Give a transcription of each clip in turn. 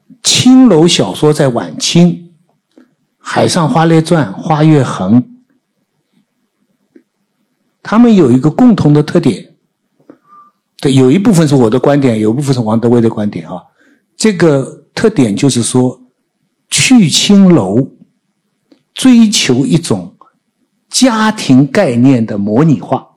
青楼小说在晚清，《海上花列传》、《花月痕》，他们有一个共同的特点，对，有一部分是我的观点，有一部分是王德威的观点啊。这个特点就是说，去青楼，追求一种家庭概念的模拟化。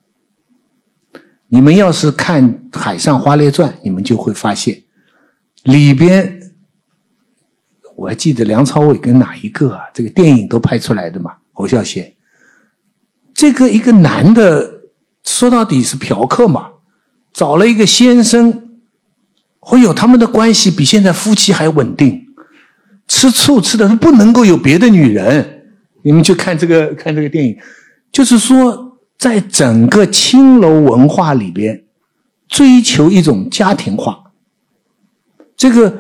你们要是看《海上花列传》，你们就会发现，里边，我还记得梁朝伟跟哪一个啊？这个电影都拍出来的嘛，侯孝贤。这个一个男的，说到底是嫖客嘛，找了一个先生，他们的关系比现在夫妻还稳定，吃醋吃的不能够有别的女人。你们去看这个电影，就是说在整个青楼文化里边，追求一种家庭化。这个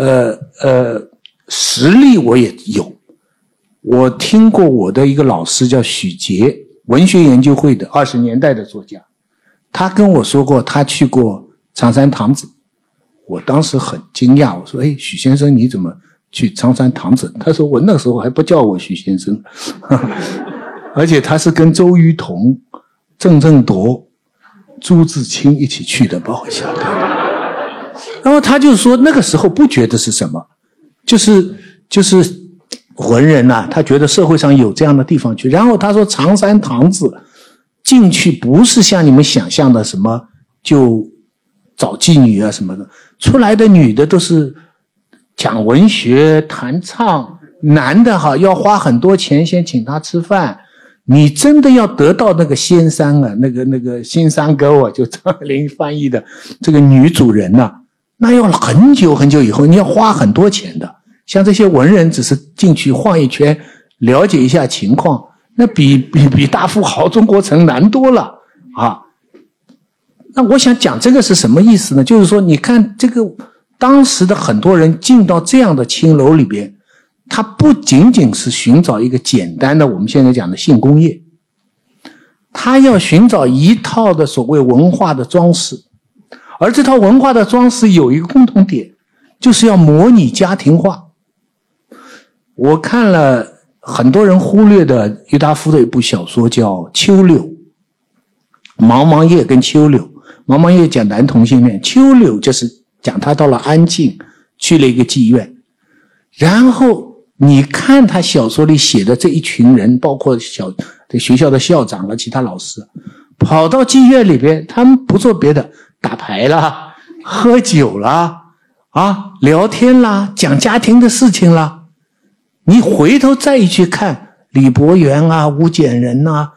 实例我也有，我听过我的一个老师叫许杰，文学研究会的20年代的作家，他跟我说过他去过长山堂子。我当时很惊讶，我说许先生你怎么去长山堂子？他说我那时候还不叫我许先生而且他是跟周瑜同、郑振铎、朱自清一起去的，把我吓到。然后他就说那个时候不觉得是什么，就是文人啊，他觉得社会上有这样的地方去。然后他说长山堂子进去不是像你们想象的什么就找妓女啊什么的，出来的女的都是讲文学、弹唱，男的要花很多钱先请他吃饭。你真的要得到那个仙山啊，那个新山沟啊，就张爱玲翻译的这个女主人啊，那要很久很久以后，你要花很多钱的。像这些文人只是进去晃一圈，了解一下情况，那比大富豪中国城难多了啊。那我想讲这个是什么意思呢？就是说你看这个当时的很多人进到这样的青楼里边，他不仅仅是寻找一个简单的我们现在讲的性工业，他要寻找一套的所谓文化的装饰。而这套文化的装饰有一个共同点，就是要模拟家庭化。我看了很多人忽略的郁达夫的一部小说叫《秋柳》，茫茫夜跟秋柳，茫茫夜讲男同性恋，秋柳就是讲他到了安庆去了一个妓院。然后你看他小说里写的这一群人，包括学校的校长和其他老师，跑到妓院里边，他们不做别的，打牌啦，喝酒啦，聊天啦，讲家庭的事情啦。你回头再去看李伯元啊、吴简人啊，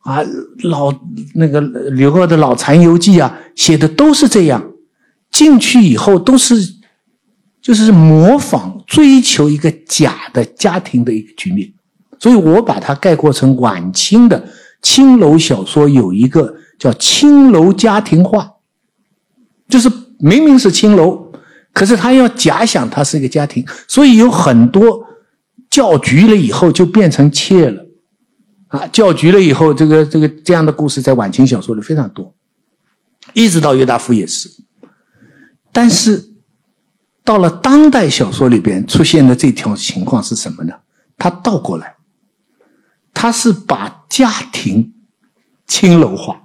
刘鹗的老残游记啊，写的都是这样。进去以后都是就是模仿追求一个假的家庭的一个局面。所以我把它概括成晚清的青楼小说有一个叫青楼家庭化，就是明明是青楼，可是他要假想它是一个家庭，所以有很多叫局了以后就变成妾了叫局了以后这样的故事在晚清小说里非常多，一直到郁达夫也是。但是到了当代小说里边出现的这条情况是什么呢？他倒过来，他是把家庭青楼化。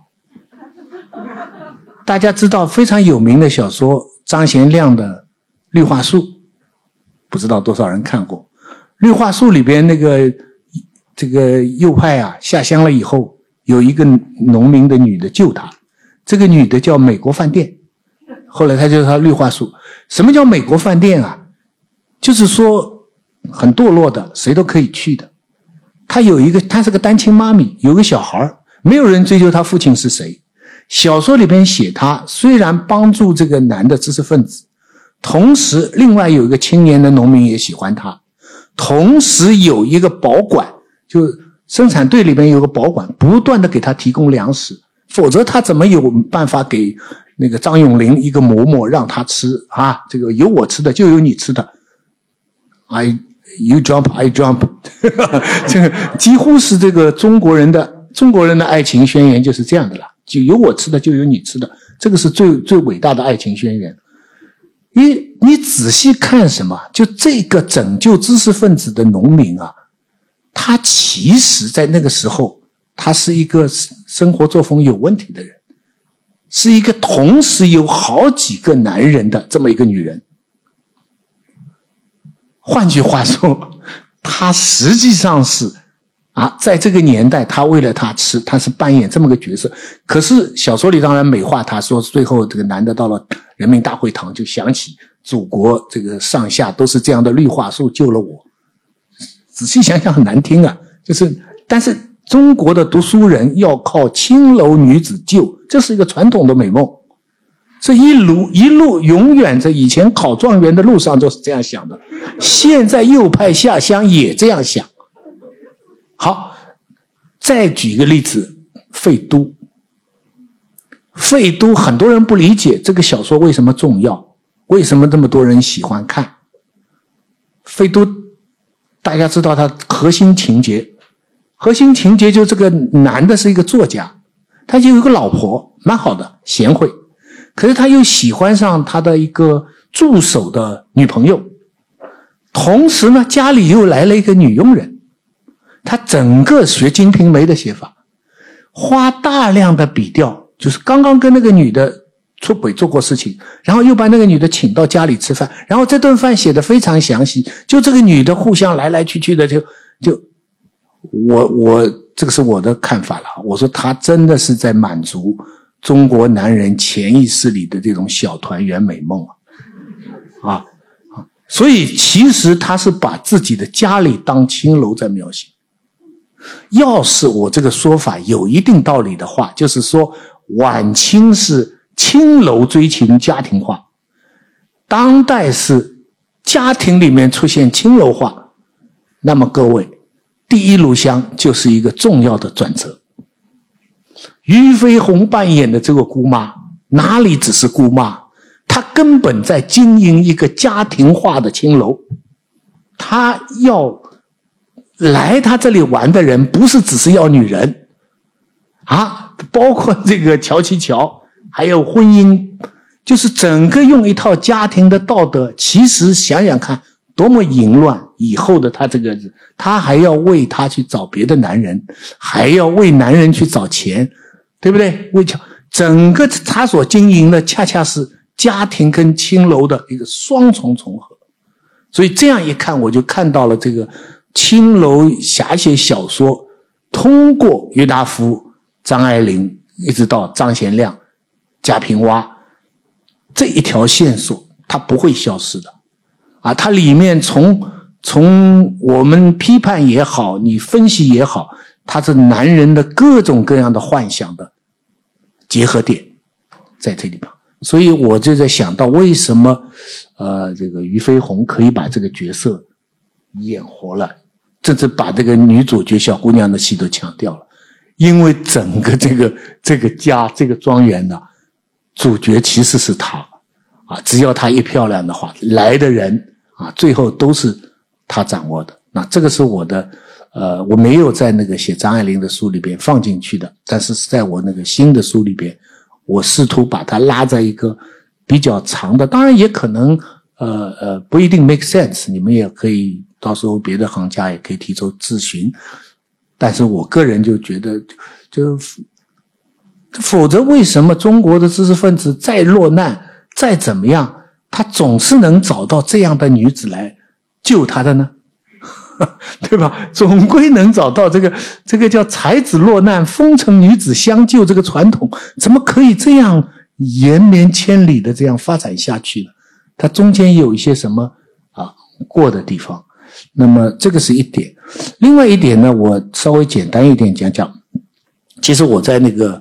大家知道非常有名的小说张贤亮的《绿化树》，不知道多少人看过。《绿化树》里边这个右派啊下乡了以后，有一个农民的女的救他，这个女的叫美国饭店，后来他就叫绿化树。什么叫美国饭店啊？就是说很堕落的，谁都可以去的。他是个单亲妈咪，有个小孩，没有人追究他父亲是谁。小说里边写他虽然帮助这个男的知识分子，同时另外有一个青年的农民也喜欢他，同时有一个保管，就生产队里边有个保管，不断的给他提供粮食，否则他怎么有办法给那个张永林一个嬷嬷让他吃啊？这个有我吃的就有你吃的。You jump, I jump 这个几乎是这个中国人的爱情宣言就是这样的了，就有我吃的就有你吃的，这个是最伟大的爱情宣言。 你仔细看什么？就这个拯救知识分子的农民啊，他其实在那个时候，他是一个生活作风有问题的人，是一个同时有好几个男人的这么一个女人。换句话说，他实际上是在这个年代，他为了他吃，他是扮演这么个角色。可是小说里当然美化他，说最后这个男的到了人民大会堂，就想起祖国这个上下都是这样的绿化树救了我。仔细想想很难听啊，但是中国的读书人要靠青楼女子救，这是一个传统的美梦。这一路永远在以前考状元的路上就是这样想的，现在右派下乡也这样想。好，再举一个例子，废都。废都很多人不理解这个小说为什么重要，为什么这么多人喜欢看。废都大家知道它核心情节就这个男的是一个作家，他就有一个老婆，蛮好的，贤惠，可是他又喜欢上他的一个助手的女朋友，同时呢家里又来了一个女佣人。他整个学《金瓶梅》的写法，花大量的笔调，就是刚刚跟那个女的出轨做过事情，然后又把那个女的请到家里吃饭，然后这顿饭写得非常详细，就这个女的互相来来去去的，我这个是我的看法了。我说他真的是在满足中国男人潜意识里的这种小团圆美梦啊！所以其实他是把自己的家里当青楼在描写。要是我这个说法有一定道理的话，就是说晚清是青楼追求家庭化，当代是家庭里面出现青楼化，那么各位，第一炉香就是一个重要的转折。俞飞鸿扮演的这个姑妈哪里只是姑妈，她根本在经营一个家庭化的青楼。她要来他这里玩的人不是只是要女人包括这个乔其乔，还有婚姻，就是整个用一套家庭的道德。其实想想看多么淫乱，以后的他这个人，他还要为他去找别的男人，还要为男人去找钱，对不对？整个他所经营的恰恰是家庭跟青楼的一个双重重合。所以这样一看，我就看到了这个青楼侠写小说通过郁达夫、张爱玲一直到张贤亮、贾平凹这一条线索，它不会消失的它里面从我们批判也好，你分析也好，它是男人的各种各样的幻想的结合点在这里边。所以我就在想到为什么这个俞飞鸿可以把这个角色演活了，甚至把这个女主角小姑娘的戏都抢掉了。因为整个这个家这个庄园呢，主角其实是她只要她一漂亮的话，来的人最后都是她掌握的。那这个是我的我没有在那个写张爱玲的书里边放进去的，但是在我那个新的书里边，我试图把它拉在一个比较长的，当然也可能不一定 make sense， 你们也可以到时候别的行家也可以提出咨询，但是我个人就觉得否则为什么中国的知识分子再落难再怎么样，他总是能找到这样的女子来救他的呢？对吧？总归能找到这个叫才子落难风尘女子相救这个传统，怎么可以这样延绵千里的这样发展下去呢？它中间有一些什么过的地方。那么这个是一点。另外一点呢，我稍微简单一点讲讲。其实我在那个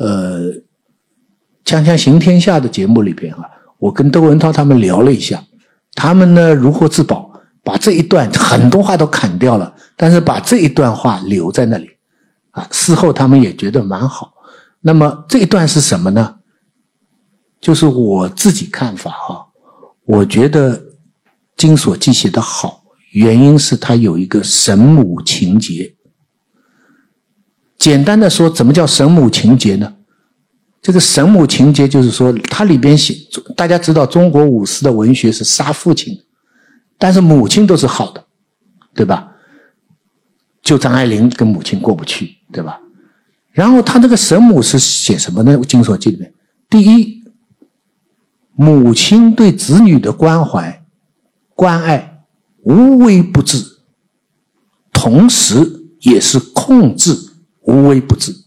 锵锵行天下的节目里边我跟窦文涛他们聊了一下，他们呢如获至宝，把这一段很多话都砍掉了，但是把这一段话留在那里事后他们也觉得蛮好。那么这一段是什么呢？就是我自己看法我觉得金锁记写得好，原因是它有一个神母情节。简单的说，怎么叫神母情节呢？ 这个神母情节就是说，它里边写，大家知道中国武士的文学是杀父亲，但是母亲都是好的，对吧？就张爱玲跟母亲过不去，对吧？然后他这个神母是写什么呢？《金锁记》里面，第一，母亲对子女的关怀、关爱无微不至，同时也是控制无微不至。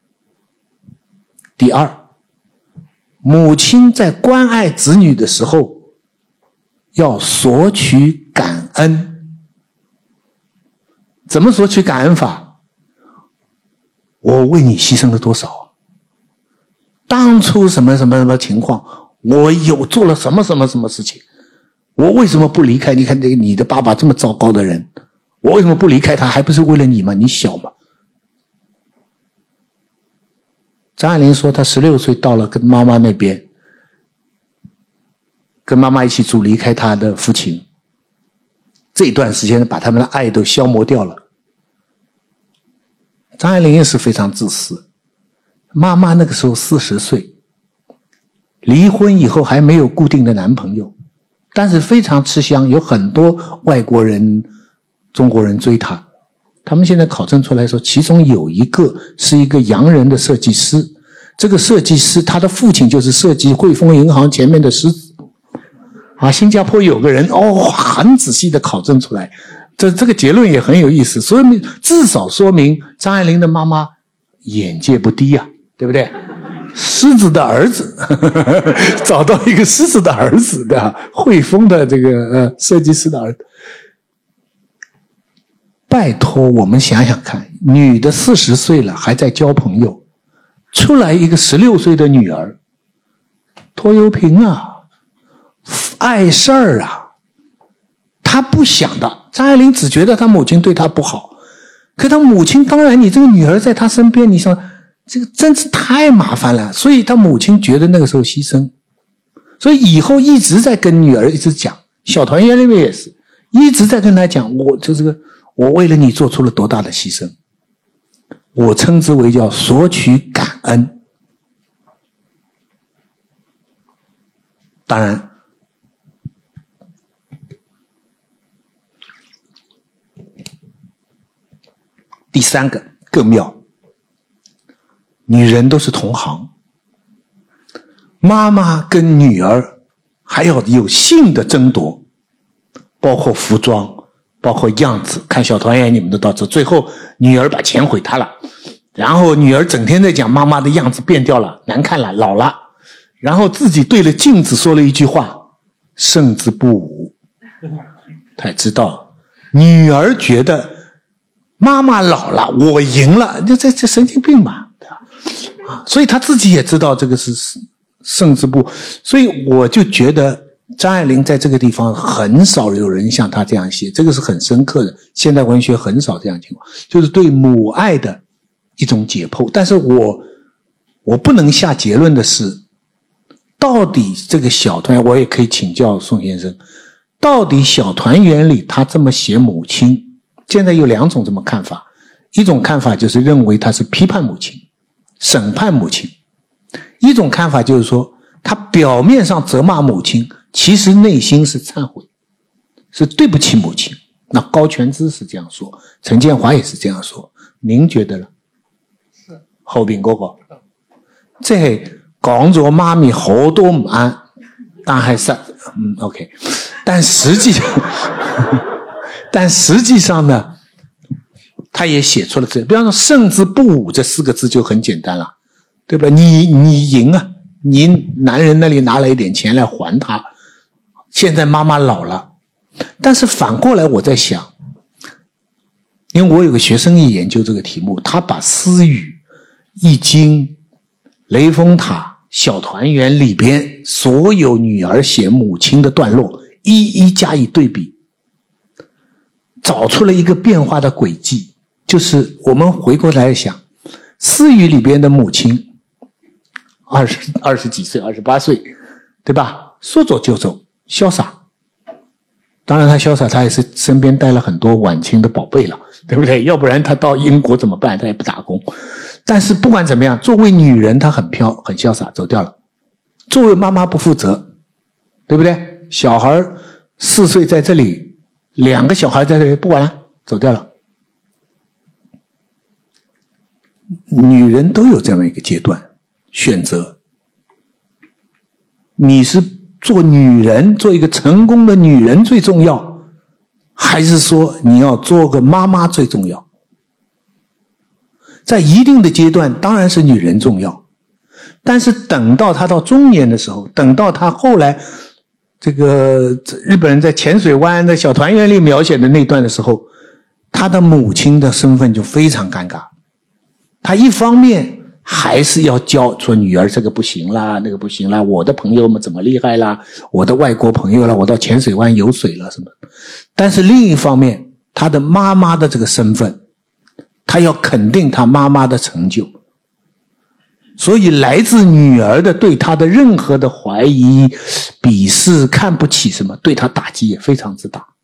第二，母亲在关爱子女的时候要索取感恩。怎么索取感恩法？我为你牺牲了多少？当初什么什么什么情况，我有做了什么什么什么事情，我为什么不离开？你看你的爸爸这么糟糕的人，我为什么不离开他？还不是为了你吗？你小吗？张爱玲说她16岁到了跟妈妈那边，跟妈妈一起住，离开她的父亲，这一段时间把他们的爱都消磨掉了。张爱玲也是非常自私，妈妈那个时候40岁，离婚以后还没有固定的男朋友，但是非常吃香，有很多外国人、中国人追她。他们现在考证出来说，其中有一个是一个洋人的设计师，这个设计师他的父亲就是设计汇丰银行前面的狮子。新加坡有个人很仔细的考证出来，这个结论也很有意思，所以至少说明张爱玲的妈妈眼界不低啊，对不对？狮子的儿子找到一个狮子的儿子的汇丰的这个设计师的儿子。拜托，我们想想看，女的40岁了还在交朋友，出来一个16岁的女儿，拖油瓶啊，碍事儿啊，她不想的。张爱玲只觉得她母亲对她不好，可她母亲当然，你这个女儿在她身边，你想这个真是太麻烦了，所以她母亲觉得那个时候牺牲，所以以后一直在跟女儿一直讲，小团圆里面也是一直在跟她讲，我为了你做出了多大的牺牲，我称之为叫索取感恩。当然，第三个更妙，女人都是同行，妈妈跟女儿还要有性的争夺，包括服装，包括样子。看小团圆你们都到这，最后女儿把钱毁她了，然后女儿整天在讲妈妈的样子变掉了，难看了，老了，然后自己对着镜子说了一句话，胜之不武。他也知道女儿觉得妈妈老了，我赢了，这神经病嘛，对吧？所以他自己也知道这个是胜之不武。所以我就觉得张爱玲在这个地方很少有人像她这样写，这个是很深刻的，现代文学很少这样情况，就是对母爱的一种解剖。但是我不能下结论的是，到底这个小团圆，我也可以请教宋先生，到底小团圆里他这么写母亲，现在有两种这么看法，一种看法就是认为他是批判母亲、审判母亲，一种看法就是说他表面上责骂母亲，其实内心是忏悔，是对不起母亲。那高全之是这样说，陈建华也是这样说，您觉得呢？是后边哥哥这讲咗媽咪好多唔啱，但係OK， 但實際上呢，他也寫出了這，比方說勝之不武這4個字就很簡單了，對吧？你贏啊，你男人那裡拿了一點錢來還他，現在媽媽老了。但是反過來我在想，因為我有個學生也研究這個題目，他把私語、易經、雷峰塔、小团圆里边所有女儿写母亲的段落一一加以对比，找出了一个变化的轨迹。就是我们回过来想，私语里边的母亲20几岁28岁，对吧？说走就走，潇洒。当然他潇洒，他也是身边带了很多晚清的宝贝了，对不对？要不然他到英国怎么办？他也不打工。 但是不管怎么样，作为女人她很潇洒，走掉了。作为妈妈不负责，对不对？小孩4岁在这里，2个小孩在这里，不管了，走掉了。女人都有这么一个阶段选择，你是做女人，做一个成功的女人最重要，还是说你要做个妈妈最重要？在一定的阶段当然是女人重要，但是等到她到中年的时候，等到她后来这个日本人在浅水湾的小团圆里描写的那段的时候，她的母亲的身份就非常尴尬。她一方面还是要教说女儿这个不行啦，那个不行啦，我的朋友们怎么厉害啦，我的外国朋友啦，我到浅水湾游水了什么。但是另一方面，她的妈妈的这个身份，她要肯定她妈妈的成就，所以来自女儿的对她的任何的怀疑、鄙视、看不起什么，对她打击也非常之大。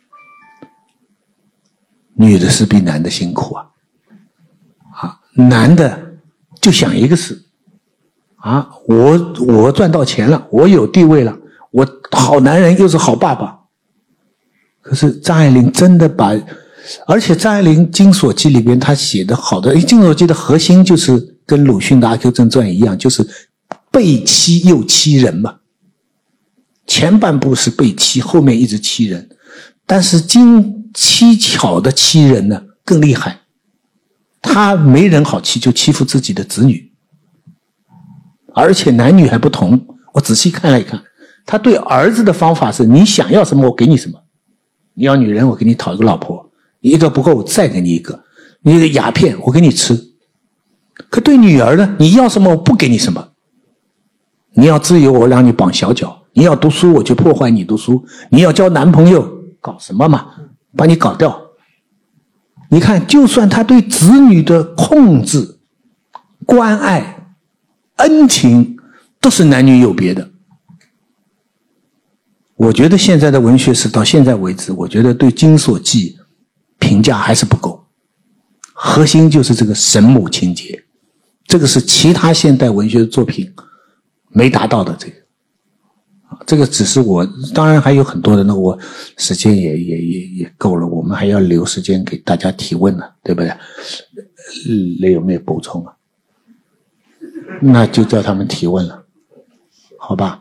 女的是比男的辛苦啊，男的就想一个事啊，我赚到钱了，我有地位了，我好男人又是好爸爸。可是张爱玲真的把，而且张爱玲《金锁记》里边她写的好的，《金锁记》的核心就是跟鲁迅的《阿 Q 正传》一样，就是被欺又欺人嘛。前半部是被欺，后面一直欺人，但是技巧的欺人呢更厉害。他没人好欺，就欺负自己的子女，而且男女还不同。我仔细看了一看，他对儿子的方法是：你想要什么我给你什么，你要女人我给你讨一个老婆，你一个不够我再给你一个，你一个鸦片我给你吃。可对女儿呢，你要什么我不给你什么，你要自由我让你绑小脚，你要读书我就破坏你读书，你要交男朋友搞什么嘛，把你搞掉。你看，就算他对子女的控制、关爱、恩情，都是男女有别的。我觉得现在的文学史到现在为止，我觉得对《金锁记》评价还是不够。核心就是这个神母情节，这个是其他现代文学的作品没达到的。这个只是我，当然还有很多的，那我时间也够了，我们还要留时间给大家提问呢，对不对？雷有没有补充啊？那就叫他们提问了，好吧？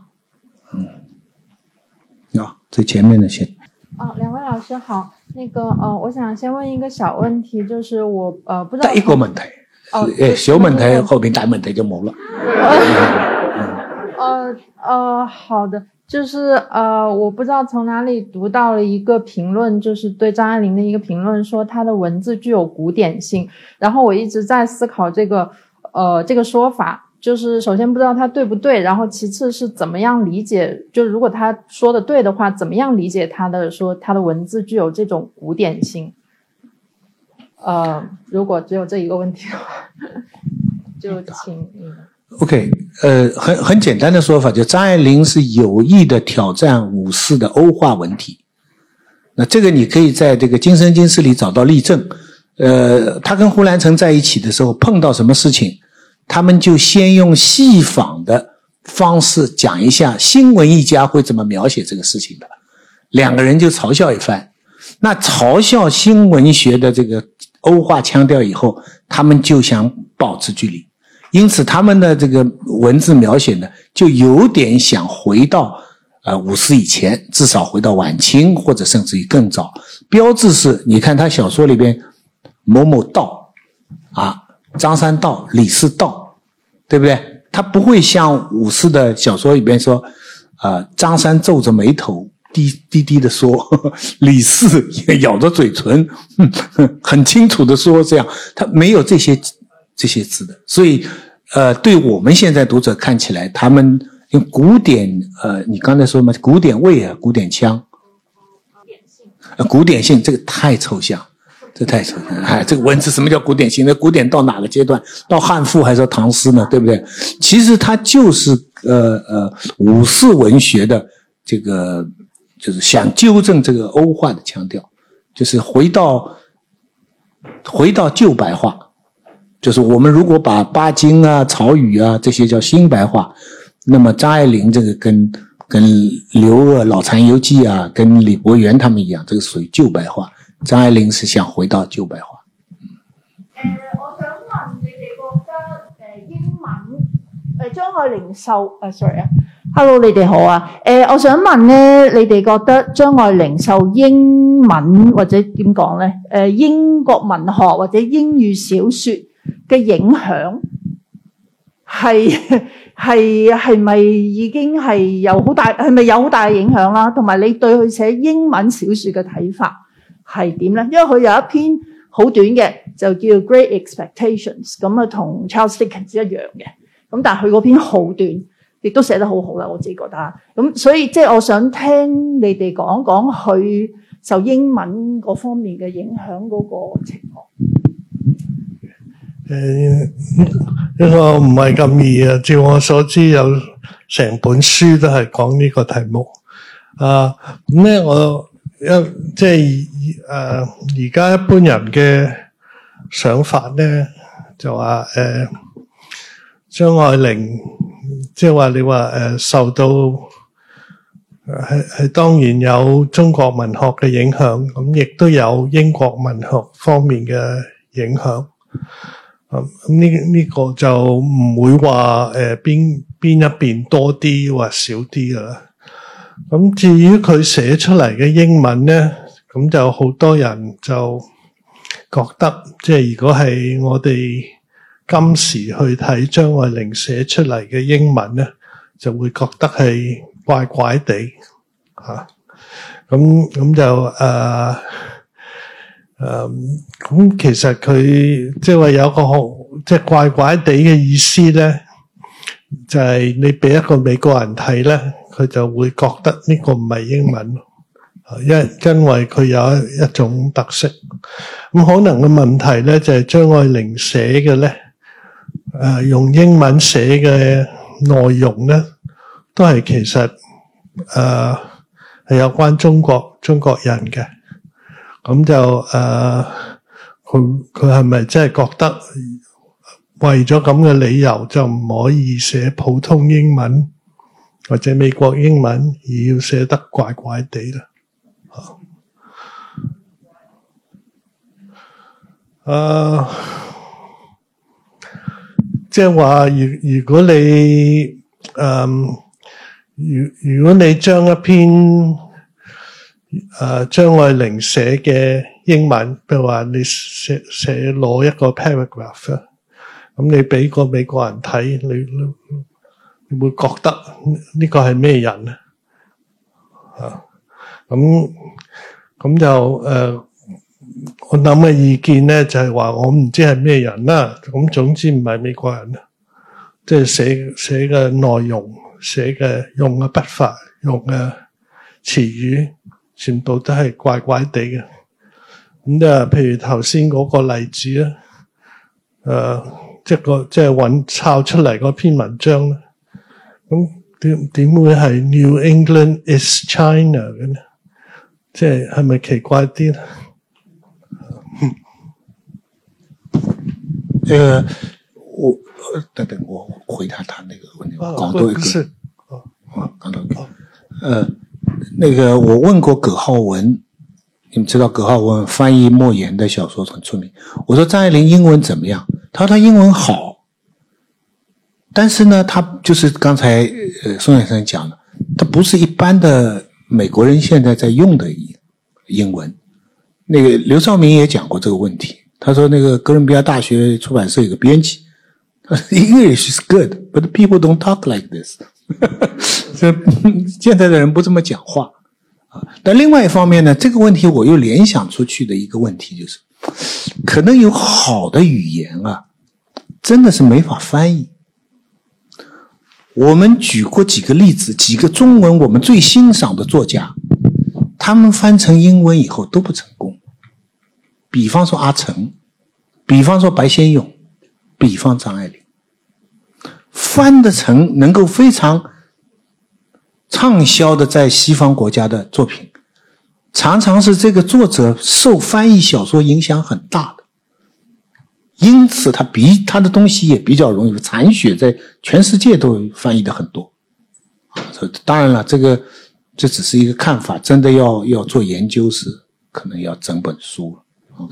最前面的先。 两位老师好，我想先问一个小问题，就是我不知道。 第一個問題，小問題後邊大問題就冇了。 好的，就是我不知道从哪里读到了一个评论，就是对张爱玲的一个评论，说她的文字具有古典性。然后我一直在思考这个说法，就是首先不知道它对不对，然后其次是怎么样理解，就是如果他说的对的话，怎么样理解说他的文字具有这种古典性。如果只有这一个问题的话，就请你们。 OK， 很简单的说法，就张爱玲是有意的挑战五四的欧化文体。那这个你可以在这个《今生今世》里找到例证。他跟胡兰成在一起的时候，碰到什么事情，他们就先用戏仿的方式讲一下新文艺家会怎么描写这个事情的，两个人就嘲笑一番。那嘲笑新文学的这个欧化腔调以后，他们就想保持距离。因此他们的这个文字描写呢，就有点想回到五四以前，至少回到晚清或者甚至于更早。标志是你看他小说里边某某道张三道、李四道，对不对？他不会像五四的小说里边说张三皱着眉头低低的说，李四也咬着嘴唇很清楚的说，这样他没有这些字的。所以对我们现在读者看起来，他们用古典你刚才说嘛，古典味啊，古典腔，古典性，这个太抽象，这太抽象。这个文字什么叫古典性？那古典到哪个阶段？到汉赋还是到唐诗呢？对不对？其实它就是五四文学的这个，就是想纠正这个欧化的腔调，就是回到旧白话。 就是我们如果把巴金啊、曹禺啊这些叫新白话，那么张爱玲这个跟刘鹗《老残游记》啊，跟李伯元他们一样，这个属于旧白话。张愛玲是想回到舊白話。 我想問你哋覺得英文張愛玲受Hello 你哋好啊。我想問咧，你哋覺得張愛玲受英文或者點講咧？英國文學或者英語小説嘅影響係咪已經係有好大？係咪有好大嘅影響啦？同埋你對佢寫英文小説嘅睇法？係點咧？因為佢有一篇好短嘅，就叫 Great Expectations， 咁啊同 Charles Dickens 一樣嘅。咁但係佢嗰篇好短，亦都寫得好好啦，我自己覺得。咁所以即係我想聽你哋講講佢受英文嗰方面嘅影響嗰個情況。 呢個唔係咁易啊！照我所知，有成本書都係講呢個題目。咁咧我。即係而家一般人嘅想法咧，就話張愛玲，即係話你話受到係當然有中國文學嘅影響，咁亦都有英國文學方面嘅影響。咁呢個就唔會話邊一邊多啲或少啲㗎啦。咁至於佢寫出嚟嘅英文咧，咁就好多人就覺得，即係如果係我哋今時去睇張愛玲寫出嚟嘅英文咧，就會覺得係怪怪地嚇。咁就咁其實佢即係話有個即係怪怪地嘅意思咧，就係你俾一個美國人睇咧。佢就會覺得呢個唔係英文，因為佢有一種特色。咁可能嘅問題咧就係張愛玲寫嘅咧，用英文寫嘅內容咧，都係其實係有關中國人嘅。咁就佢係咪真係覺得為咗咁嘅理由就唔可以寫普通英文？或者美國英文而要寫得怪怪地啦，即係話如果你如果你將一篇張愛玲寫嘅英文，譬如話你寫攞一個 paragraph， 咁你俾個美國人睇，你會覺得呢個係咩人咧？咁就我諗嘅意見咧就係話我唔知係咩人啦。咁總之唔係美國人啦，即係寫嘅內容、寫嘅用嘅筆法、用嘅詞語，全部都係怪怪地嘅。咁譬如頭先嗰個例子啊，即係抄出嚟嗰篇文章咧。咁點會係 New England is China 嘅呢？即係咪奇怪啲呢？ 等等，我回答他那個問題。講多一個。講多一個。那個我問過葛浩文，你們知道葛浩文翻譯莫言的小說很出名。我說張愛玲英文怎麼樣？他說他英文好。但是呢，他就是剛才宋先生講的，他不是一般的美國人現在在用的英文。那個劉兆銘也講過這個問題，他說那個哥倫比亞大學出版社有個編輯，他說 English is good, but people don't talk like this 現在的人不這麼講話。但另外一方面呢，這個問題我又聯想出去的一個問題就是可能有好的語言啊，真的是沒法翻譯。我們舉過幾個例子，幾個中文我們最欣賞的作家，他們翻成英文以後都不成功。比方說阿城，比方說白先勇，比方張愛玲，翻得成能夠非常暢銷的在西方國家的作品，常常是這個作者受翻譯小說影響很大的。 因此他的东西也比较容易，残血在全世界都翻译的很多。当然了，这只是一个看法，真的要做研究时，可能要整本书了。OK。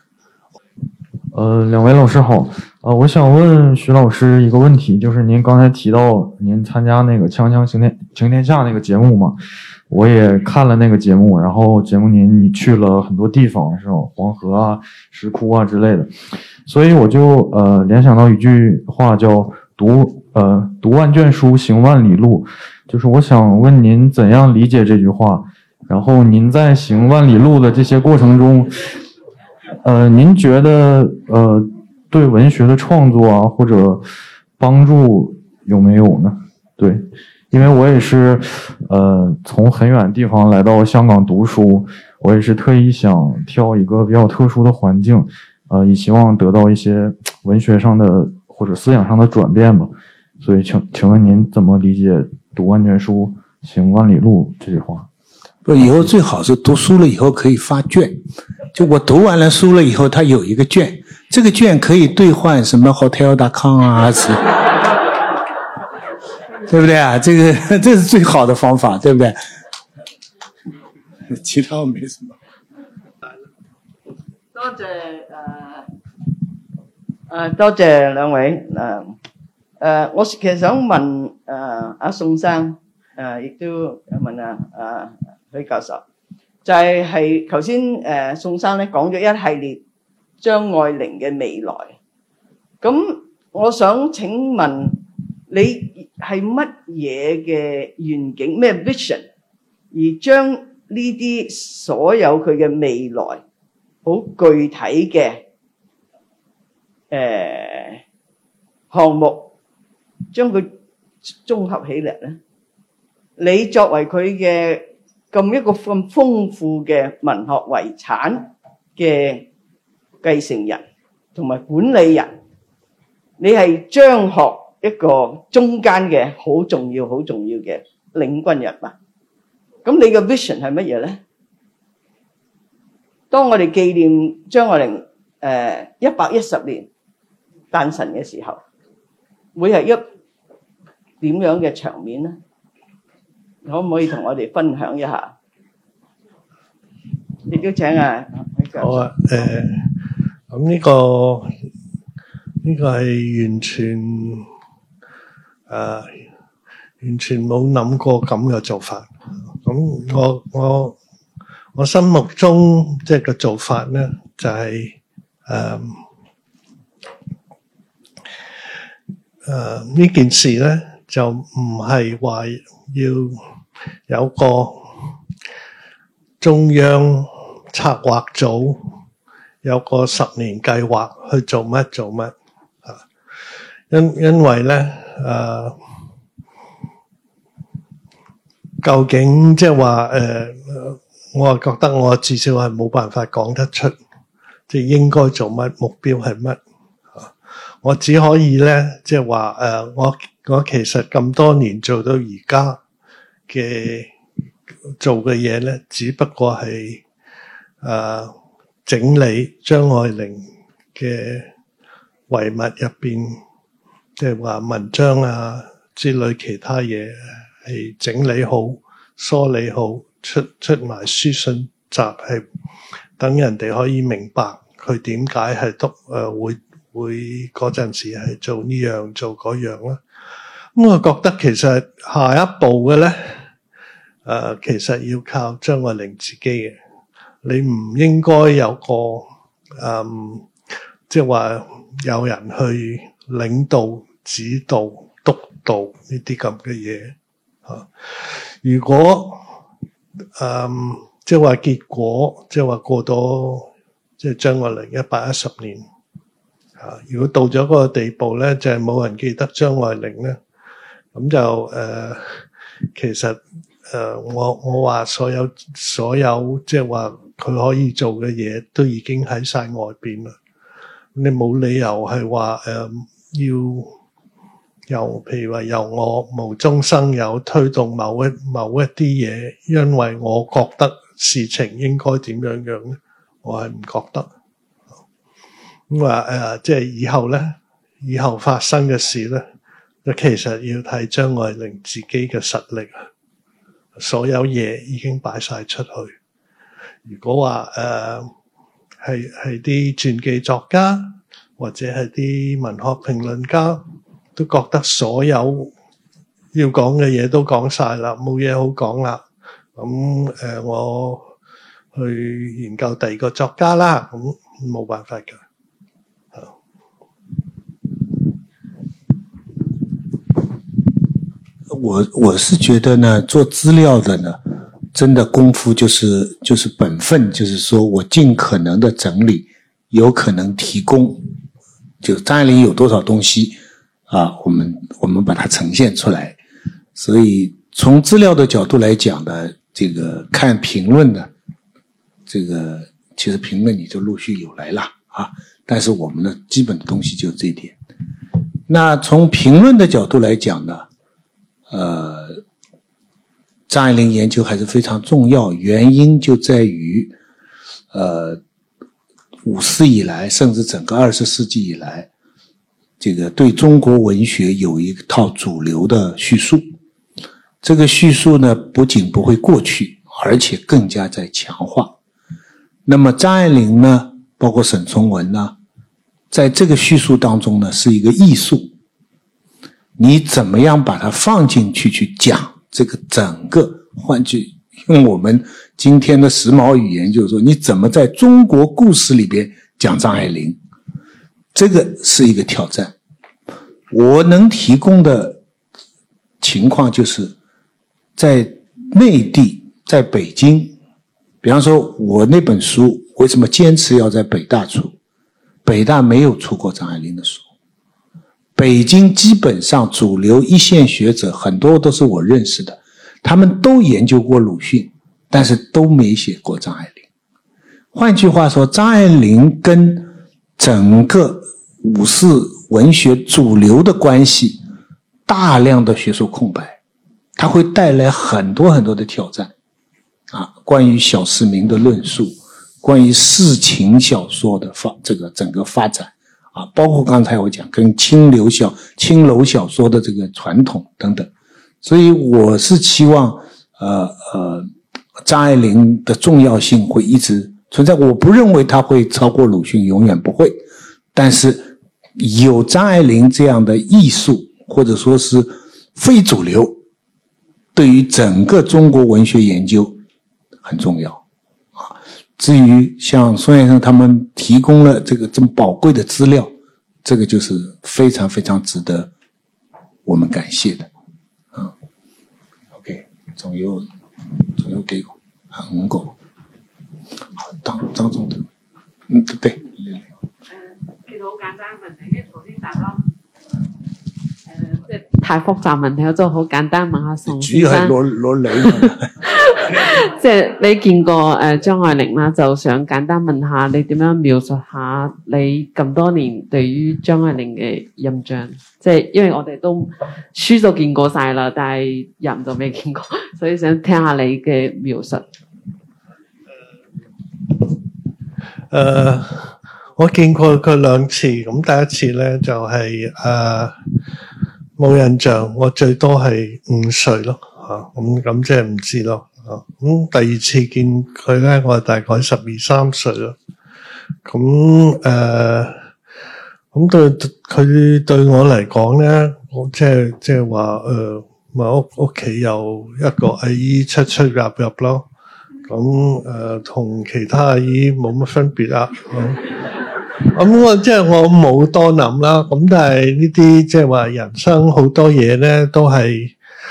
两位老师好，我想问徐老师一个问题，就是您刚才提到您参加那个《锵锵行天下》那个节目嘛，我也看了那个节目，然后节目你去了很多地方，是吧？黄河啊、石窟啊之类的，所以我就联想到一句话叫读万卷书，行万里路，就是我想问您怎样理解这句话，然后您在行万里路的这些过程中。您觉得对文学的创作啊或者帮助有没有呢？对，因为我也是从很远的地方来到香港读书，我也是特意想挑一个比较特殊的环境，以希望得到一些文学上的或者思想上的转变吧。所以请问您怎么理解读万卷书，行万里路这句话？ 以后最好是读书了以后可以发卷，就我读完了书了以后，它有一个卷，这个卷可以兑换什么 hotel.com 啊，对不对啊？这是最好的方法，对不对？其他我没什麼。 多謝兩位。我其實想問阿宋生，亦都問許教授，就係頭先宋生咧講咗一系列張愛玲嘅未來。咁我想請問你係乜嘢嘅願景，咩 vision， 而將呢啲所有佢嘅未來好具體嘅項目，將佢綜合起嚟咧？你作為佢嘅一個咁豐富嘅文學遺產嘅繼承人同埋管理人，你係張學一個中間嘅好重要嘅領軍人物。咁你嘅 vision 係乜嘢咧？當我哋紀念張愛玲110年誕辰嘅時候，會係一點樣嘅場面咧？可唔可以同我哋分享一下？亦都請好啊，咁呢個係完全冇諗過咁嘅做法。咁我心目中即係個做法咧，就係呢件事咧就唔係話要有個中央策劃組有個10年計劃去做乜啊？因為咧究竟即係話我覺得我至少係冇辦法講得出，即係應該做乜，目標係乜。我只可以咧，即係話我其實咁多年做到而家嘅做嘅嘢咧，只不過係整理張愛玲嘅遺物入邊，即係話文章啊之類其他嘢係整理好、梳理好，出埋書信集，係等人哋可以明白佢點解係會嗰陣時係做呢樣做嗰樣啦。咁我覺得其實下一步嘅咧，其實要靠張愛玲自己嘅。你唔應該有個即係話有人去領導、指導、督導呢啲咁嘅嘢。如果即係話結果，即係話過到即係張愛玲110年。如果到咗嗰個地步咧，就係冇人記得張愛玲咧，咁就其實我話所有即係話佢可以做嘅嘢都已經喺晒外邊啦。你冇理由係話要譬如話由我無中生有推動某一啲嘢，因為我覺得事情應該點樣咧，我係唔覺得。 咁話即係以後發生嘅事咧，其實要睇張愛玲自己嘅實力，所有嘢已經擺晒出去。如果話係啲傳記作家或者係啲文學評論家都覺得所有要講嘅嘢都講晒啦，冇嘢好講啦，咁我去研究第二個作家啦，咁冇辦法㗎。 我是觉得呢，做资料的呢，真的功夫就是本分，就是说我尽可能的整理，有可能提供，就张爱玲有多少东西啊，我们把它呈现出来。所以从资料的角度来讲呢，这个看评论的，这个其实评论你就陆续有来了啊，但是我们的基本的东西就这一点。那从评论的角度来讲呢，张爱玲研究还是非常重要，原因就在于50以来甚至整个20世纪以来，这个对中国文学有一套主流的叙述，这个叙述呢不仅不会过去，而且更加在强化。那么张爱玲呢，包括沈从文呢，在这个叙述当中呢是一个艺术，你怎么样把它放进去去讲这个整个，换句用我们今天的时髦语言就是说，你怎么在中国故事里边讲张爱玲，这个是一个挑战。我能提供的情况就是在内地，在北京，比方说我那本书为什么坚持要在北大出，北大没有出过张爱玲的书，北京基本上主流一线学者很多都是我认识的，他们都研究过鲁迅，但是都没写过张爱玲。换句话说，张爱玲跟整个50文学主流的关系大量的学术空白，它会带来很多很多的挑战啊，关于小市民的论述，关于世情小说的这个整个发展啊，包括刚才我讲跟青楼小说的这个传统等等。所以我是期望张爱玲的重要性会一直存在，我不认为她会超过鲁迅，永远不会，但是有张爱玲这样的艺术或者说是非主流，对于整个中国文学研究很重要啊。至于像孙先生他们提供了这个这么宝贵的资料，这个就是非常非常值得我们感谢的。OK， 仲有幾個5個。好，張總的，對。 其實好簡單問題，因為頭先答啦，即係太複雜問題，我就好簡單問下宋先生。主要係攞理論。即係你見過張愛玲啦，就想簡單問下你點樣描述下你咁多年對於張愛玲嘅印象？即係因為我哋都書就見過晒啦，但係人就未見過，所以想聽下你嘅描述。 我見過佢2次，咁第一次咧就係冇印象，我最多係5歲咯，咁即係唔知咯，咁第二次見佢咧，我大概12、13歲咯，咁佢對我嚟講咧，我即係話我屋企有一個阿姨出入咯。咁同其他阿姨冇乜分別啦。咁我即係我冇多諗啦。咁但係呢啲即係話人生好多嘢咧，都係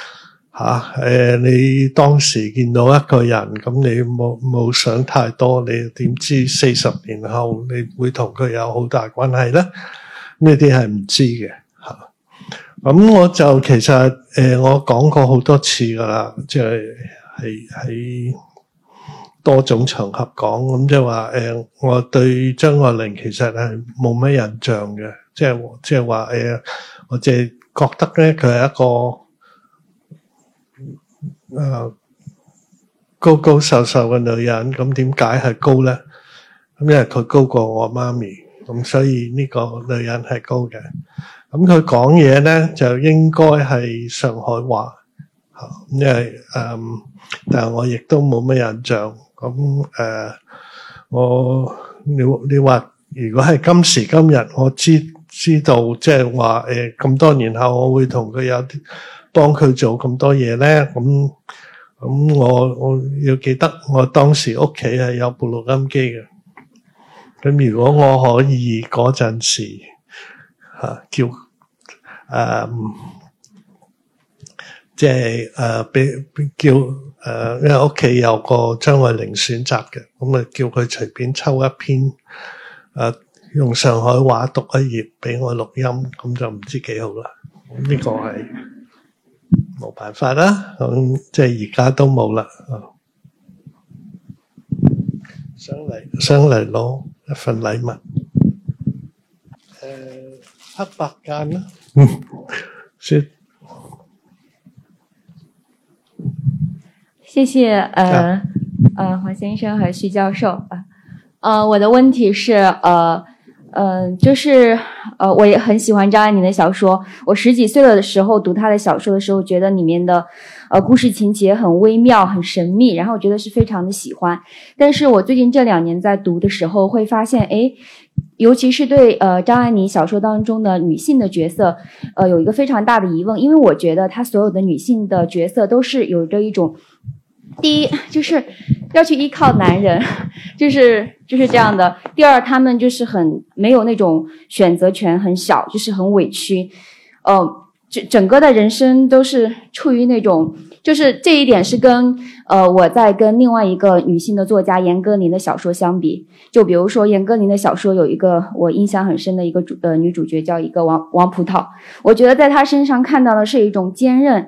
你當時見到一個人，咁你冇想太多，你點知40年後你會同佢有好大關係咧？呢啲係唔知嘅嚇。咁我就其實我講過好多次㗎啦，即係喺多種場合講，咁即係話我對張愛玲其實係冇乜印象嘅，即係話我淨係覺得咧佢係一個高高瘦瘦嘅女人。咁點解係高咧？咁因為佢高過我媽咪， 咁所以呢個女人係高嘅。咁佢講嘢咧就應該係上海話，因為但係我亦都冇乜印象。咁你話如果係今時今日，我知道即係話咁多年後，我會同佢有啲幫佢做咁多嘢咧。咁我要記得，我當時屋企係有部錄音機嘅。咁如果我可以嗰陣時叫即係俾叫因為屋企有個張愛玲選集嘅，咁啊叫佢隨便抽一篇用上海話讀一頁俾我錄音，咁就唔知幾好啦。呢個係冇辦法啦，咁即係而家都冇啦。上嚟攞一份禮物，黑白間啦， 谢谢黄先生和徐教授我的问题是就是我也很喜欢张爱玲的小说，我10几岁的时候读她的小说的时候，觉得里面的故事情节很微妙很神秘，然后我觉得是非常的喜欢。但是我最近这2年在读的时候会发现尤其是对张爱玲小说当中的女性的角色有一个非常大的疑问，因为我觉得她所有的女性的角色都是有着一种，第一就是要去依靠男人，就是这样的。第二，他们就是很没有那种选择权，很小，就是很委屈。整个的人生都是处于那种，就是这一点是跟我在跟另外一个女性的作家严歌苓的小说相比。就比如说严歌苓的小说有一个我印象很深的一个女主角叫一个王葡萄，我觉得在她身上看到的是一种坚韧，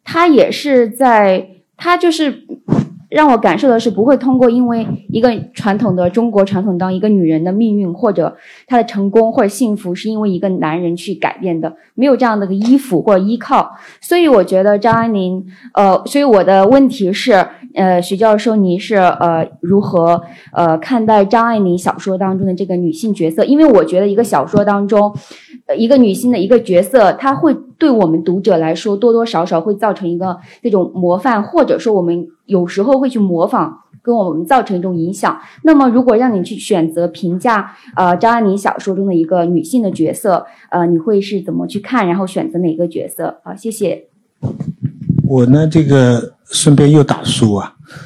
她就是让我感受的是不会通过因为一个中国传统当一个女人的命运或者她的成功或者幸福是因为一个男人去改变的，没有这样的一个依附或者依靠。所以我觉得张爱玲所以我的问题是徐教授你是如何看待张爱玲小说当中的这个女性角色？因为我觉得一个小说当中一个女性的一个角色，她会对我们读者来说多多少少会造成一个这种模范，或者说我们有时候会去模仿，跟我们造成一种影响。那么如果让你去选择评价张爱玲小说中的一个女性的角色你会是怎么去看，然后选择哪个角色谢谢。 我呢这个顺便又打书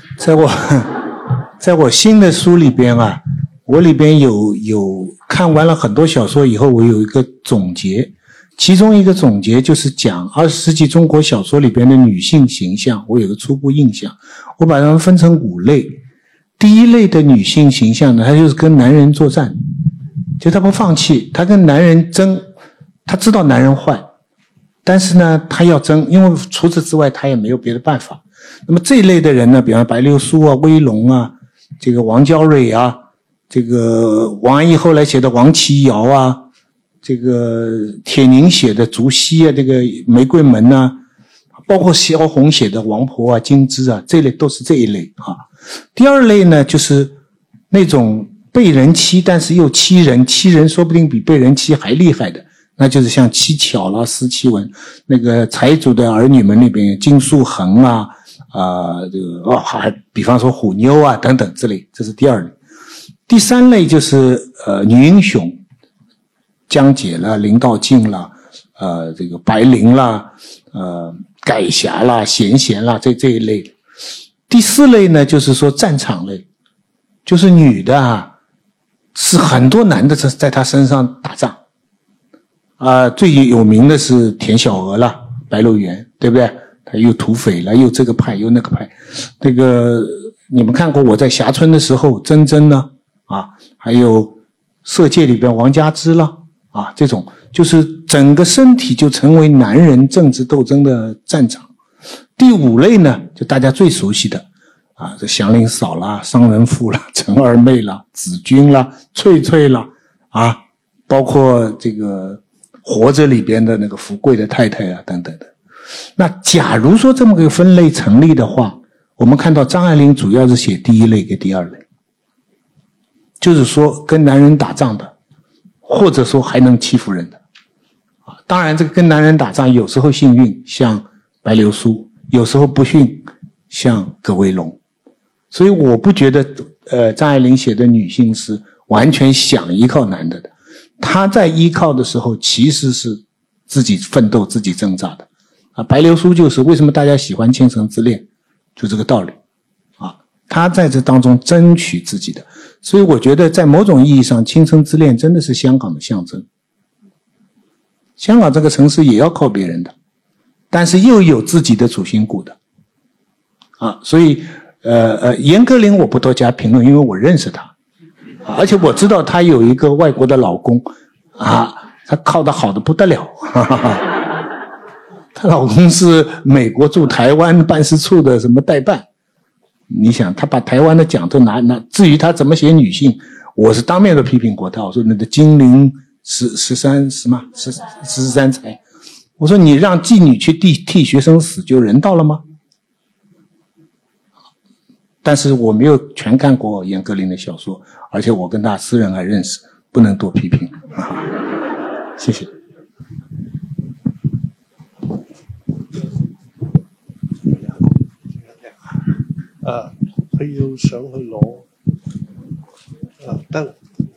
在我新的书里边我里边有看完了很多小说以后，我有一个总结，其中一个总结就是讲20世纪中国小说里边的女性形象，我有个初步印象，我把它们分成5类。第一类的女性形象呢，她就是跟男人作战，就她不放弃，她跟男人争，她知道男人坏，但是呢她要争，因为除此之外她也没有别的办法。那么这一类的人呢，比方白流苏威龙这个王娇蕊这个王安忆后来写的王琦瑶这个铁凝写的竹溪这个玫瑰门包括萧红写的王婆金枝这类都是这一类第二类呢，就是那种被人欺但是又欺人，欺人说不定比被人欺还厉害的，那就是像七巧施其文，那个财主的儿女们那边金素恒这个还比方说虎妞等等之类，这是第二类。第三类就是女英雄，江姐啦、林道静啦、这个白灵啦、改霞啦、贤贤啦这一类。第四类呢，就是说战场类，就是女的是很多男的在她身上打仗最有名的是田小娥啦，白鹿原，对不对？她又土匪了，又这个派又那个派。那个你们看过我在霞春的时候，珍珍呢还有色戒里边王佳芝啦这种就是整个身体就成为男人政治斗争的战场。第5类呢，就大家最熟悉的这祥林嫂啦、商人妇啦、陈二妹啦、子君啦、翠翠啦包括这个活着里边的那个福贵的太太等等的。那假如说这么个分类成立的话，我们看到张爱玲主要是写第1类跟第2类，就是说跟男人打仗的或者说还能欺负人的。当然这个跟男人打仗有时候幸运，像白流苏，有时候不幸，像葛薇龙。所以我不觉得张爱玲写的女性是完全想依靠男的，她在依靠的时候其实是自己奋斗自己挣扎的。白流苏就是为什么大家喜欢倾城之恋，就这个道理。她在这当中争取自己的。所以我觉得在某种意义上，倾城之恋真的是香港的象征。香港这个城市也要靠别人的，但是又有自己的主心骨的。所以严歌苓我不多加评论，因为我认识她，而且我知道她有一个外国的老公，她靠得好的不得了。她老公是美国驻台湾办事处的什么代办。你想她把台湾的奖都拿，至于她怎么写女性，我是当面都批评过她。我说那个金陵13才，我说你让妓女去替学生死就人道了吗？但是我没有全看过严歌苓的小说，而且我跟她私人还认识，不能多批评。谢谢。 佢要上去攞得。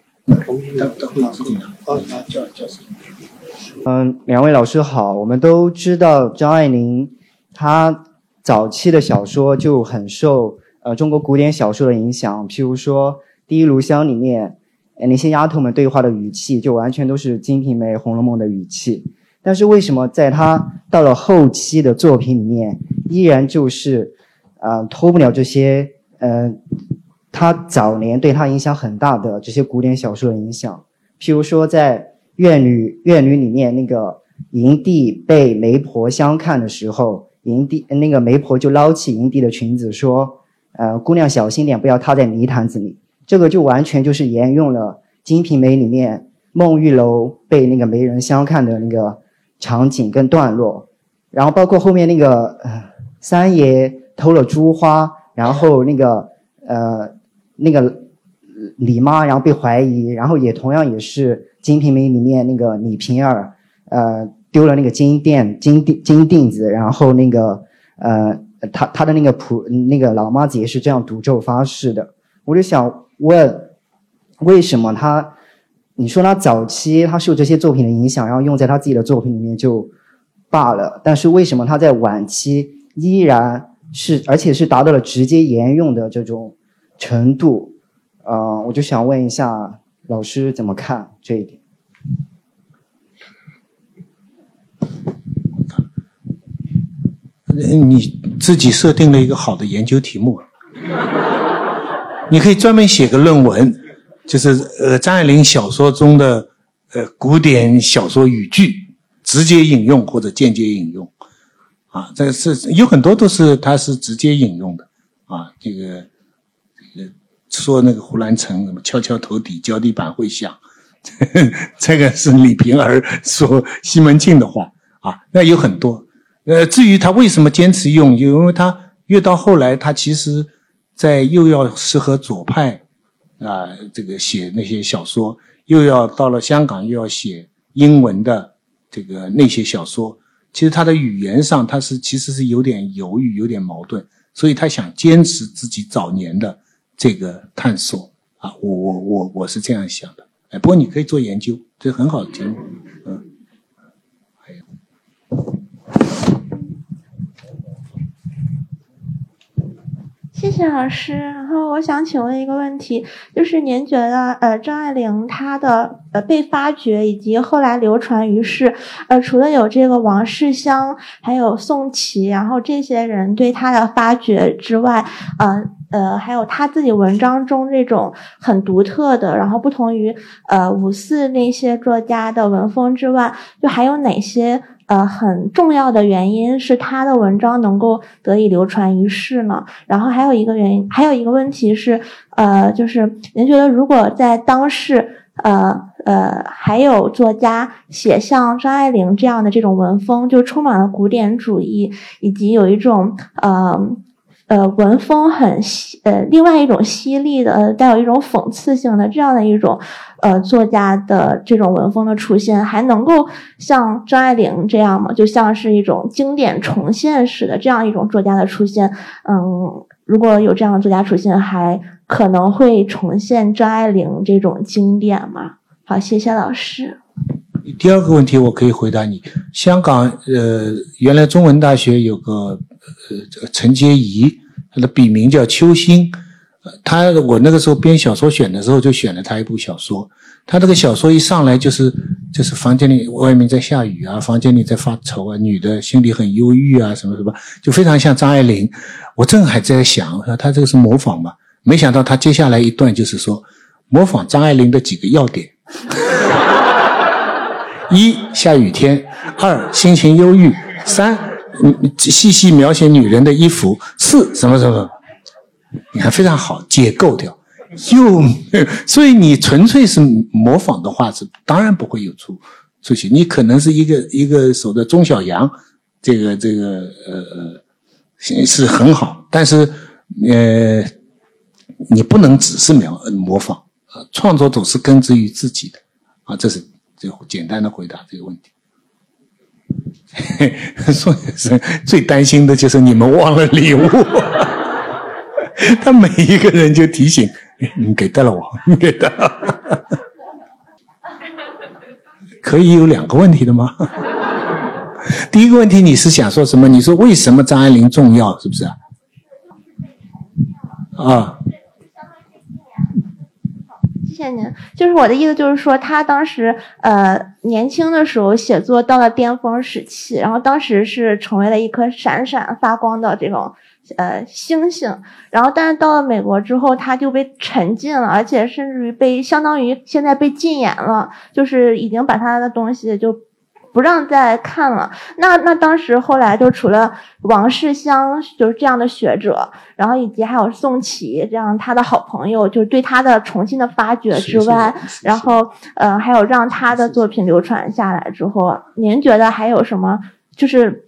两位老师好。我们都知道张爱玲她早期的小说就很受中国古典小说的影响，譬如说《第一炉香》里面那些丫头们对话的语气就完全都是《金瓶梅》《红楼梦》的语气。但是为什么在她到了后期的作品里面依然就是脱不了这些他早年对他影响很大的这些古典小说的影响？譬如说在怨女里面，那个营地被媒婆相看的时候，那个媒婆就捞起营地的裙子说姑娘小心点，不要踏在泥潭子里。这个就完全就是沿用了金瓶梅里面孟玉楼被那个媒人相看的那个场景跟段落。然后包括后面那个三爷偷了珠花，然后那个李妈然后被怀疑，然后也同样也是金瓶梅里面那个李瓶儿丢了那个金锭子，然后那个他的那个老妈子也是这样赌咒发誓的。我就想问，为什么你说他早期他受这些作品的影响，然后用在他自己的作品里面就罢了，但是为什么他在晚期依然而且是达到了直接沿用的这种程度？我就想问一下老师怎么看这一点？ 你自己设定了一个好的研究题目，你可以专门写个论文，就是张爱玲小说中的古典小说语句直接引用或者间接引用。这是有很多都是他是直接引用的这个说那个胡兰成什么敲敲头底脚底板会响，这个是李瓶儿说西门庆的话那有很多。至于他为什么坚持用，就因为他越到后来，他其实在又要适合左派这个写那些小说，又要到了香港又要写英文的这个那些小说。其实他的语言上他其实是有点犹豫，有点矛盾，所以他想坚持自己早年的这个探索我是这样想的。不过你可以做研究，这很好的题目。 谢谢老师。然后我想请问一个问题，就是您觉得张爱玲她的被发掘以及后来流传于世，除了有这个王世襄还有宋琦，然后这些人对她的发掘之外，还有她自己文章中这种很独特的，然后不同于5·4那些作家的文风之外，就还有哪些很重要的原因是他的文章能够得以流传于世呢？然后还有一个问题是，就是您觉得如果在当世，还有作家写像张爱玲这样的这种文风，就充满了古典主义，以及有一种文风很另外一种犀利的，带有一种讽刺性的这样的一种作家的这种文风的出现，还能够像张爱玲这样吗？就像是一种经典重现式的这样一种作家的出现，如果有这样的作家出现，还可能会重现张爱玲这种经典吗？好，谢谢老师。 第二个问题我可以回答你。香港原来中文大学有个陈洁仪，他的笔名叫秋兴。我那个时候编小说选的时候就选了他一部小说。他这个小说一上来就是房间里外面在下雨啊，房间里在发愁啊，女的心里很忧郁啊，什么什么，就非常像张爱玲。我正还在想他这个是模仿嘛，没想到他接下来一段就是说模仿张爱玲的几个要点。一，下雨天；二，心情忧郁；三，细细描写女人的衣服；四，什么什么，你看非常好，解构掉。所以你纯粹是模仿的话，是当然不会有出息。你可能是一个手的钟小洋，这个是很好，但是你不能只是模仿，创作总是根植于自己的啊，这是就简单的回答这个问题。宋先生最担心的就是你们忘了礼物。他每一个人就提醒你给到了我，你给到了。可以有2个问题的吗？第一个问题你是想说什么？你说为什么张爱玲重要，是不是啊？ 谢谢您。就是我的意思就是说，他当时年轻的时候写作到了巅峰时期，然后当时是成为了一颗闪闪发光的这种星星，然后但是到了美国之后他就被沉浸了，而且甚至于相当于现在被禁言了，就是已经把他的东西就不让再看了。那当时后来就除了王世襄就是这样的学者，然后以及还有宋琦这样他的好朋友，就是对他的重新的发掘之外，然后还有让他的作品流传下来之后，您觉得还有什么就是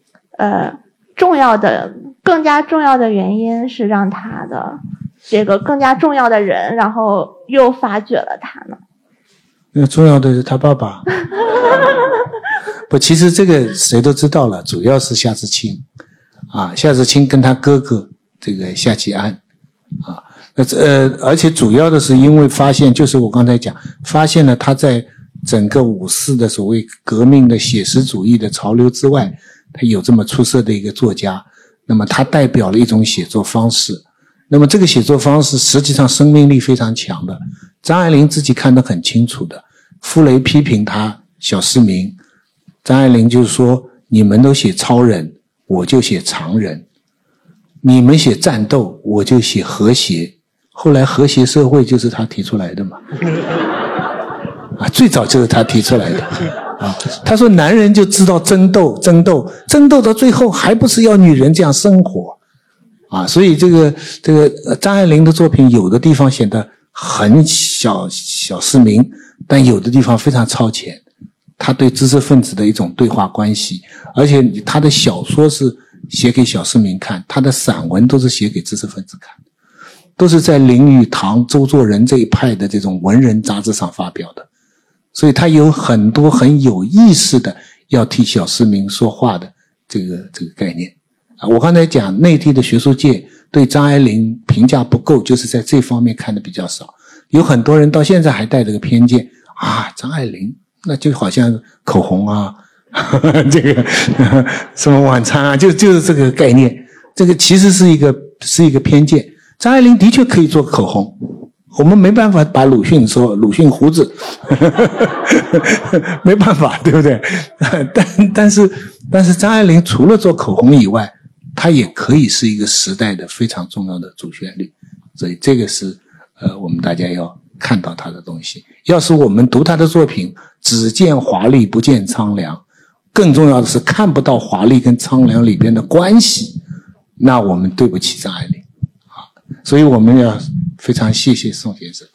更加重要的原因是让他的这个更加重要的人，然后又发掘了他呢？ 那重要的是他爸爸。不，其实这个谁都知道了，主要是夏志清啊，夏志清跟他哥哥这个夏启安啊，而且主要的是因为发现，就是我刚才讲，发现了他在整个54的所谓革命的写实主义的潮流之外，他有这么出色的一个作家，那么他代表了一种写作方式，那么这个写作方式实际上生命力非常强的，张爱玲自己看得很清楚的。傅雷批评他小市民，张爱玲就是说，你们都写超人，我就写常人，你们写战斗，我就写和谐。后来和谐社会就是他提出来的嘛。啊，最早就是他提出来的啊。他说男人就知道争斗到最后还不是要女人这样生活啊。所以这个张爱玲的作品有的地方显得很小市民，但有的地方非常超前，他对知识分子的一种对话关系，而且他的小说是写给小市民看，他的散文都是写给知识分子看，都是在林语堂、周作人这一派的这种文人杂志上发表的，所以他有很多很有意识的要替小市民说话的这个概念啊。我刚才讲内地的学术界对张爱玲评价不够，就是在这方面看的比较少，有很多人到现在还带这个偏见啊，张爱玲那就好像口红啊，这个什么晚餐啊，就是这个概念，这个其实是一个偏见。张爱玲的确可以做口红，我们没办法把鲁迅说鲁迅胡子没办法，对不对？但是张爱玲除了做口红以外，她也可以是一个时代的非常重要的主旋律，所以这个是我们大家要看到她的东西。要是我们读她的作品只见华丽不见苍凉，更重要的是看不到华丽跟苍凉里边的关系，那我们对不起张爱玲啊。所以我们要非常谢谢宋先生。